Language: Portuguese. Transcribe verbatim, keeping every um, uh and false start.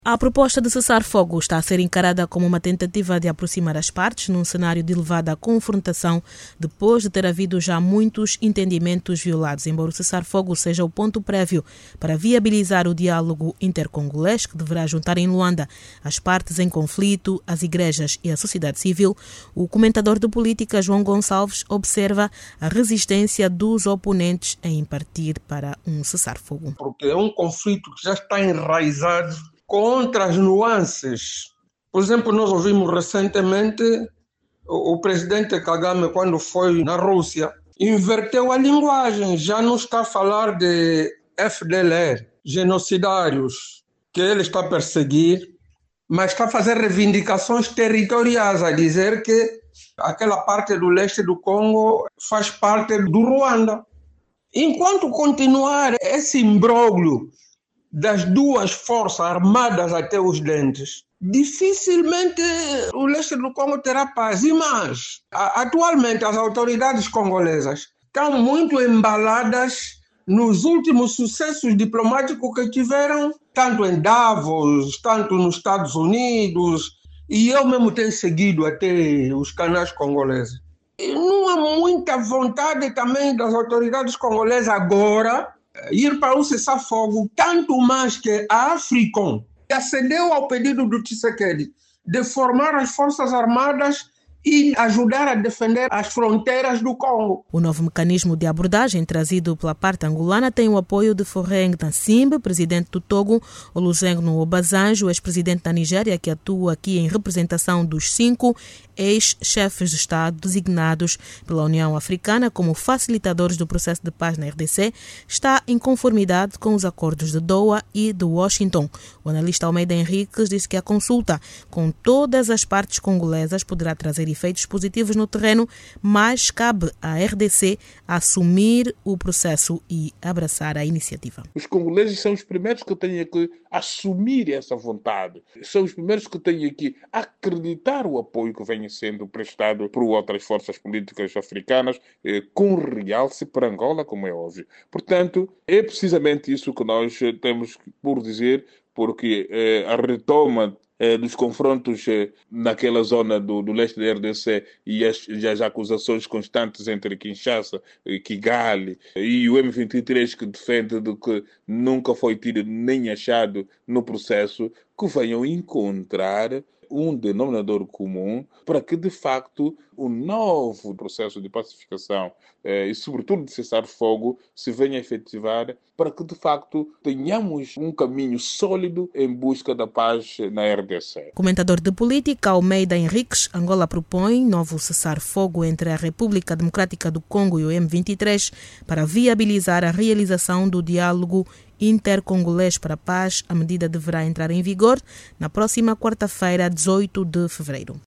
A proposta de cessar-fogo está a ser encarada como uma tentativa de aproximar as partes num cenário de elevada confrontação depois de ter havido já muitos entendimentos violados, embora o cessar-fogo seja o ponto prévio para viabilizar o diálogo intercongolês que deverá juntar em Luanda as partes em conflito, as igrejas e a sociedade civil. O comentador de política João Gonçalves observa a resistência dos oponentes em partir para um cessar-fogo. Porque é um conflito que já está enraizado contra as nuances. Por exemplo, nós ouvimos recentemente o, o presidente Kagame, quando foi na Rússia, inverteu a linguagem, já não está a falar de F D L R, genocidários, que ele está a perseguir, mas está a fazer reivindicações territoriais, a dizer que aquela parte do leste do Congo faz parte do Ruanda. Enquanto continuar esse imbróglio das duas forças armadas até os dentes, dificilmente o leste do Congo terá paz. E mais, atualmente as autoridades congolesas estão muito embaladas nos últimos sucessos diplomáticos que tiveram, tanto em Davos, tanto nos Estados Unidos, e eu mesmo tenho seguido até os canais congoleses. E não há muita vontade também das autoridades congolesas agora ir para um cessar-fogo, tanto mais que a Africom acedeu ao pedido do Tshisekedi de formar as Forças Armadas e ajudar a defender as fronteiras do Congo. O novo mecanismo de abordagem trazido pela parte angolana tem o apoio de Faure Gnassingbe, presidente do Togo, Olusegun Obasanjo, ex-presidente da Nigéria, que atua aqui em representação dos cinco ex-chefes de Estado designados pela União Africana como facilitadores do processo de paz na R D C, está em conformidade com os acordos de Doha e de Washington. O analista Almeida Henriques disse que a consulta com todas as partes congolesas poderá trazer efeitos positivos no terreno, mas cabe à R D C assumir o processo e abraçar a iniciativa. Os congoleses são os primeiros que têm que assumir essa vontade. São os primeiros que têm que acreditar o apoio que vem sendo prestado por outras forças políticas africanas, eh, com realce para Angola, como é óbvio. Portanto, é precisamente isso que nós temos por dizer, porque eh, a retoma dos confrontos naquela zona do, do leste da R D C e as, e as acusações constantes entre Kinshasa, Kigali e o M vinte e três, que defende de que nunca foi tido nem achado no processo, que venham encontrar um denominador comum para que, de facto, o novo processo de pacificação eh, e, sobretudo, de cessar-fogo se venha a efetivar para que, de facto, tenhamos um caminho sólido em busca da paz na R D C. Comentador de política Almeida Henriques, Angola propõe novo cessar-fogo entre a República Democrática do Congo e o M vinte e três para viabilizar a realização do diálogo intercongolês para a paz. A medida deverá entrar em vigor na próxima quarta-feira, dezoito de fevereiro.